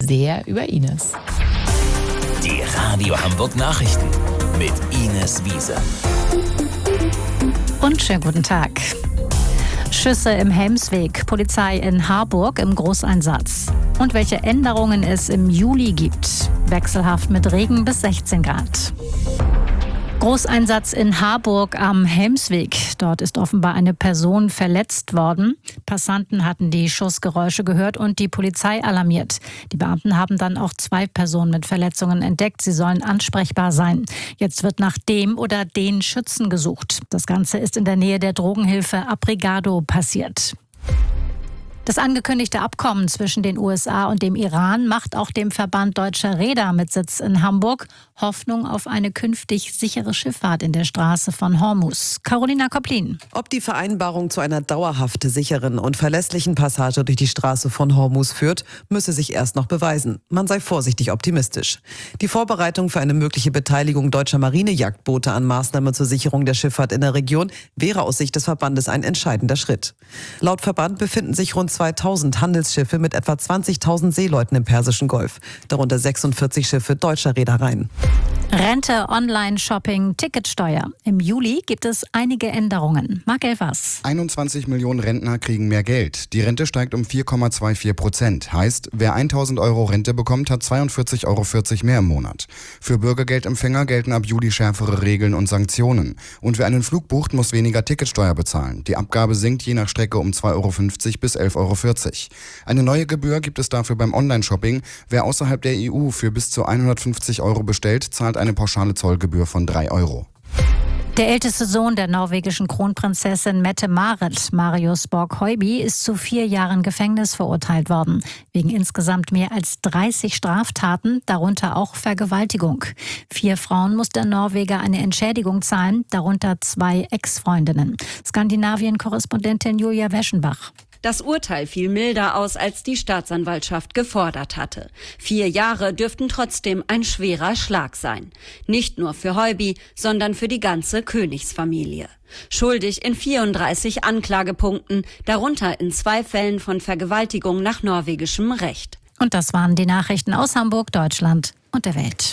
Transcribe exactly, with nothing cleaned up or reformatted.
sehr über Ines. Die Radio Hamburg Nachrichten mit Ines Wiese. Und schönen guten Tag. Schüsse im Helmsweg, Polizei in Harburg im Großeinsatz. Und welche Änderungen es im Juli gibt. Wechselhaft mit Regen bis sechzehn Grad. Großeinsatz in Harburg am Helmsweg. Dort ist offenbar eine Person verletzt worden. Passanten hatten die Schussgeräusche gehört und die Polizei alarmiert. Die Beamten haben dann auch zwei Personen mit Verletzungen entdeckt. Sie sollen ansprechbar sein. Jetzt wird nach dem oder den Schützen gesucht. Das Ganze ist in der Nähe der Drogenhilfe Abrigado passiert. Das angekündigte Abkommen zwischen den U S A und dem Iran macht auch dem Verband Deutscher Reeder mit Sitz in Hamburg Hoffnung auf eine künftig sichere Schifffahrt in der Straße von Hormuz. Carolina Koplin. Ob die Vereinbarung zu einer dauerhaft sicheren und verlässlichen Passage durch die Straße von Hormuz führt, müsse sich erst noch beweisen. Man sei vorsichtig optimistisch. Die Vorbereitung für eine mögliche Beteiligung deutscher Marinejachtboote an Maßnahmen zur Sicherung der Schifffahrt in der Region wäre aus Sicht des Verbandes ein entscheidender Schritt. Laut Verband befinden sich rund zweitausend Handelsschiffe mit etwa zwanzigtausend Seeleuten im Persischen Golf, darunter sechsundvierzig Schiffe deutscher Reedereien. Rente, Online-Shopping, Ticketsteuer. Im Juli gibt es einige Änderungen. Marc Elvers. einundzwanzig Millionen Rentner kriegen mehr Geld. Die Rente steigt um vier Komma vierundzwanzig Prozent. Heißt, wer tausend Euro Rente bekommt, hat zweiundvierzig Euro vierzig mehr im Monat. Für Bürgergeldempfänger gelten ab Juli schärfere Regeln und Sanktionen. Und wer einen Flug bucht, muss weniger Ticketsteuer bezahlen. Die Abgabe sinkt je nach Strecke um zwei Euro fünfzig bis elf Euro vierzig. Eine neue Gebühr gibt es dafür beim Online-Shopping. Wer außerhalb der E U für bis zu hundertfünfzig Euro bestellt, zahlt eine pauschale Zollgebühr von drei Euro. Der älteste Sohn der norwegischen Kronprinzessin Mette-Marit, Marius Borg-Høiby, ist zu vier Jahren Gefängnis verurteilt worden. Wegen insgesamt mehr als dreißig Straftaten, darunter auch Vergewaltigung. Vier Frauen muss der Norweger eine Entschädigung zahlen, darunter zwei Ex-Freundinnen. Skandinavien-Korrespondentin Julia Weschenbach. Das Urteil fiel milder aus, als die Staatsanwaltschaft gefordert hatte. Vier Jahre dürften trotzdem ein schwerer Schlag sein. Nicht nur für Høiby, sondern für die ganze Königsfamilie. Schuldig in vierunddreißig Anklagepunkten, darunter in zwei Fällen von Vergewaltigung nach norwegischem Recht. Und das waren die Nachrichten aus Hamburg, Deutschland und der Welt.